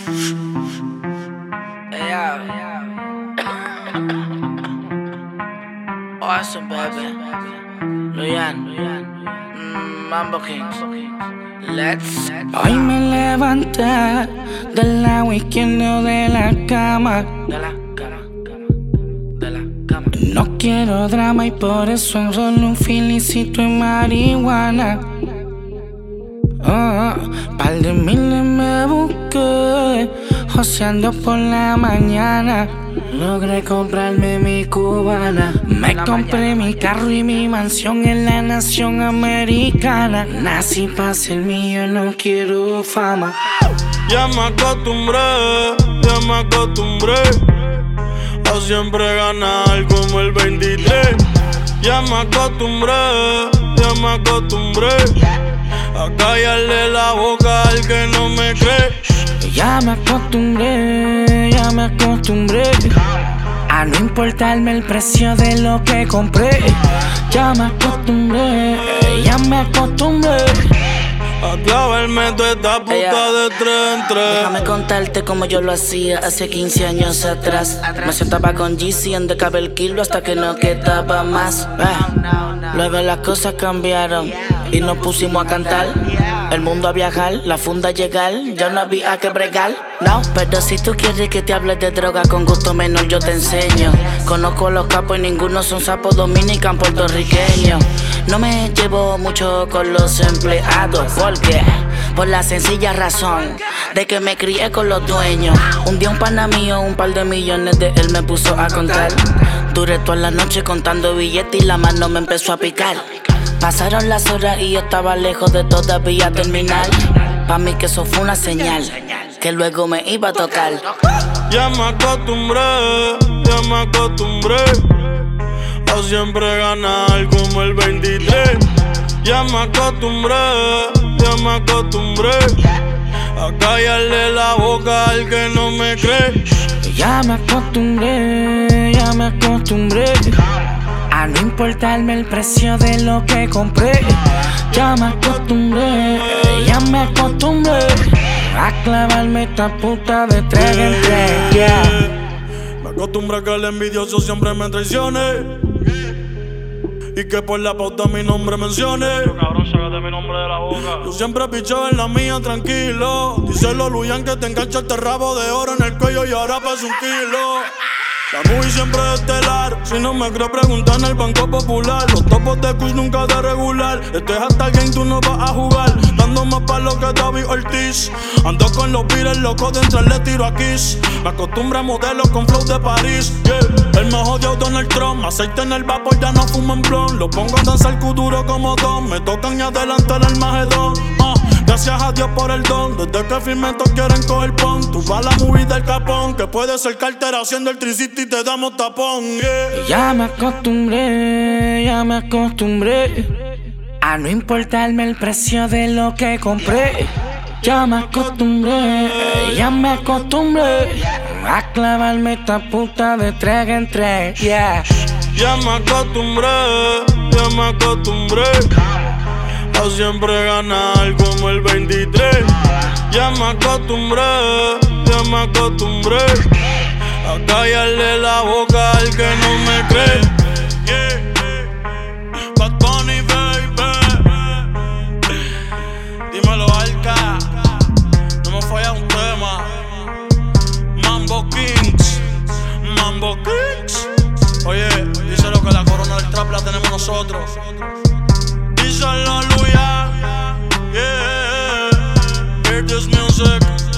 Awesome, baby. Luyan, Mambo Kings. Let's. Hoy me levanté del la weekend de la cama. No quiero drama y por eso enrollo un filicito en marihuana. Par de miles me busqué, joseando por la mañana. Logré comprarme mi cubana. Me compré mi carro y mi mansión en la nación americana. Nací pa' ser mío, no quiero fama. Ya me acostumbré a siempre ganar como el 23. Ya me acostumbré a callarle la boca al que no me cree. Ya me acostumbré a no importarme el precio de lo que compré. Ya me acostumbré a clavarme toda esta puta de 3 en 3. Déjame contarte como yo lo hacía hace 15 años atrás. Me sentaba con Jeezy en decaba el kilo hasta que no quedaba más. Luego las cosas cambiaron y nos pusimos a cantar. El mundo a viajar, la funda a llegar, ya no había que bregar. No, pero si tú quieres que te hable de droga con gusto menor yo te enseño. Conozco a los capos y ninguno son sapos dominican puertorriqueños. No me llevo mucho con los empleados, porque por la sencilla razón de que me crié con los dueños. Un día un pana mío, un par de millones de él me puso a contar. Duré toda la noche contando billetes y la mano me empezó a picar. Pasaron las horas y yo estaba lejos de todavía terminar. Pa' mí que eso fue una señal que luego me iba a tocar. Ya me acostumbré a siempre ganar como el 23. Ya me acostumbré a callarle la boca al que no me cree. Ya me acostumbré a no importarme el precio de lo que compré. Ya me acostumbré a clavarme esta puta de 3 en 3. Me acostumbré a que el envidioso siempre me traicione y que por la pauta mi nombre mencione. Yo, cabrón, sácate mi nombre de la boca. Yo siempre picheo en la mía tranquilo. Díselo Luyan que te engancha este rabo de oro en el cuello y ahora pesa 1 kilo. La movie siempre es estelar. Si no me creo preguntar en el Banco Popular. Los topos de Kush nunca de regular. Este es hasta el game, tú no vas a jugar. Dando más palo que David Ortiz. Ando con los pires locos de entrarle tiro a Kiss. Me acostumbro a modelos con flow de París, yeah. El más odiado Donald Trump. Aceite en el vapor, ya no fuman blon. Lo pongo a danzar duro como Don. Me tocan y adelantar el Magedón. Gracias a Dios por el don. Desde que firmé todos quieren coger pon. Tú vas a la movie del Capón, que puede ser cartera haciendo el tricity y te damos tapón, yeah. Ya me acostumbré a no importarme el precio de lo que compré. Ya me acostumbré a clavarme esta puta de 3 en 3, yeah. Ya me acostumbré a siempre ganar como el 23. Ya me acostumbré a callarle la boca al que no me cree, yeah. Bad Bunny, baby. Dímelo, Alca. No me falla un tema. Mambo Kings. Oye, díselo que la corona del trap la tenemos nosotros. Díselo, Luyan. Yeah. Hear this music.